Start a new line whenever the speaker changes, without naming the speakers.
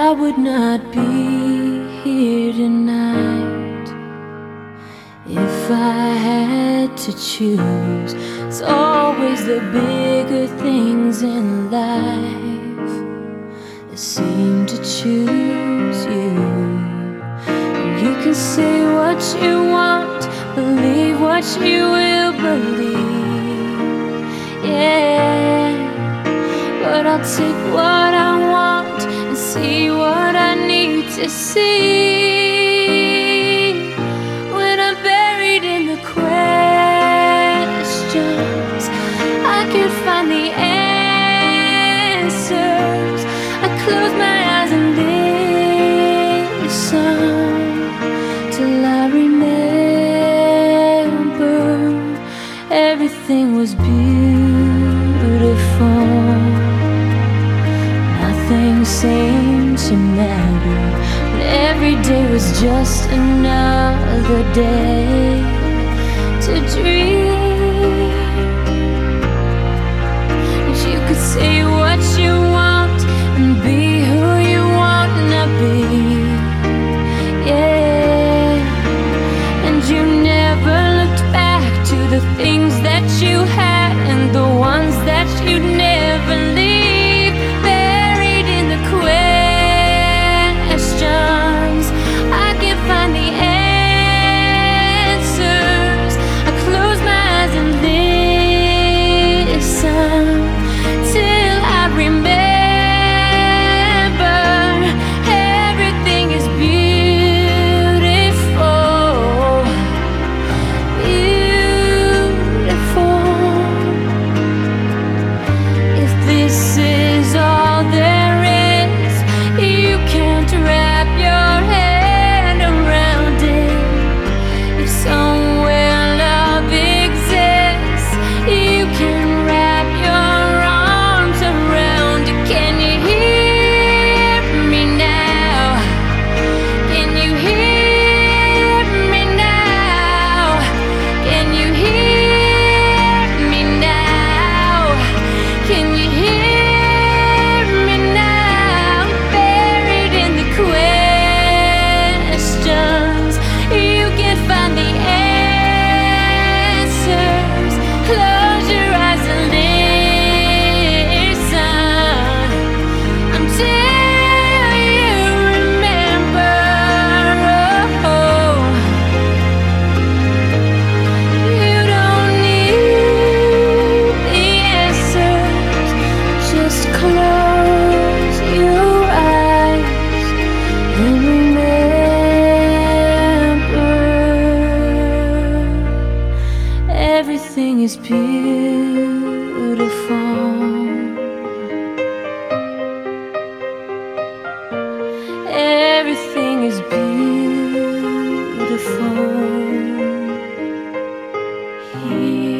I would not be here tonight if I had to choose. It's always the bigger things in life that seem to choose you. And you can say what you want, believe what you will believe, yeah. But I'll take what I want and see what I need to see. When I'm buried in the questions, I can find the answers. I close my eyes and listen till I remember everything was beautiful. Nothing seemed to matter, and every day was just another day to dream. And you could say what you want and be who you want to be, yeah. And you never looked back to the things that you had and the ones that you'd never leave. Everything is beautiful. Everything is beautiful here.